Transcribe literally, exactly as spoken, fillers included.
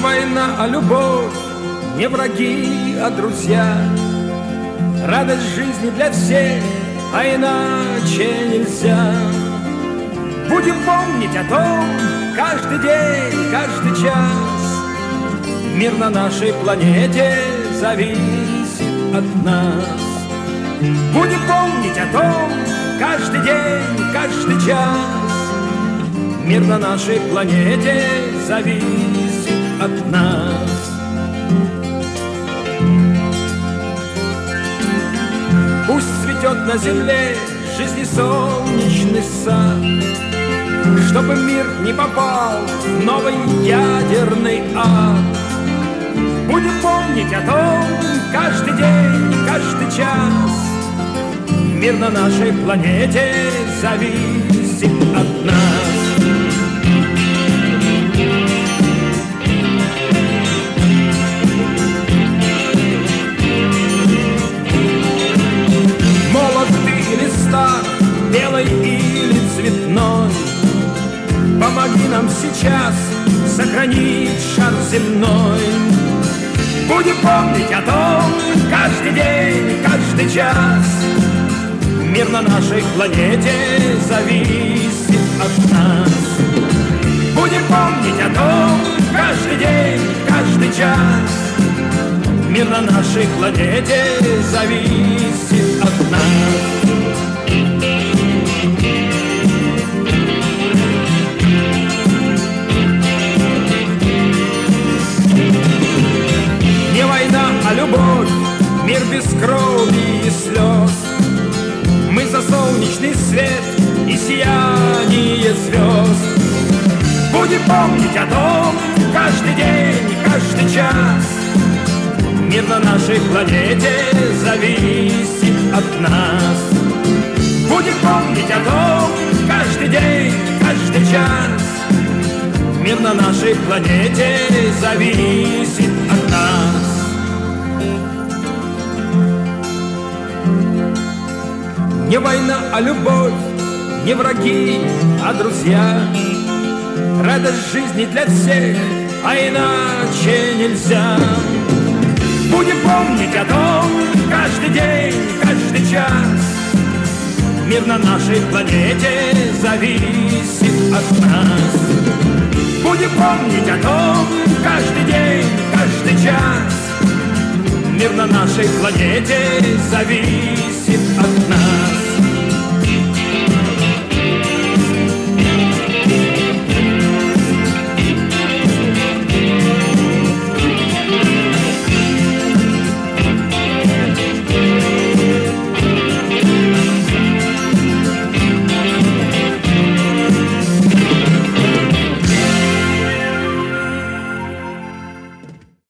война, а любовь, не враги, а друзья. Радость жизни для всех, а иначе нельзя. Будем помнить о том каждый день, каждый час. Мир на нашей планете зависит от нас. Будем помнить о том каждый день, каждый час. Мир на нашей планете зависит от нас. Пусть цветет на земле жизни солнечный сад, чтобы мир не попал в новый ядерный ад. Будем помнить о том каждый день, каждый час. Мир на нашей планете зависит от нас. Молод ты или стар, белый или цветной, помоги нам сейчас сохранить шар земной. Будем помнить о том каждый день, каждый час. Мир на нашей планете зависит от нас. Будем помнить о том каждый день, каждый час. Мир на нашей планете зависит от нас. Не война, а любовь, мир без крови и слез. Мы за солнечный свет и сияние звезд. Будем помнить о том каждый день, каждый час. Мир на нашей планете зависит от нас. Будем помнить о том каждый день, каждый час. Мир на нашей планете зависит от нас. Не война, а любовь, не враги, а друзья. Радость жизни для всех, а иначе нельзя. Будем помнить о том каждый день, каждый час. Мир на нашей планете зависит от нас. Будем помнить о том каждый день, каждый час. Мир на нашей планете зависит от нас.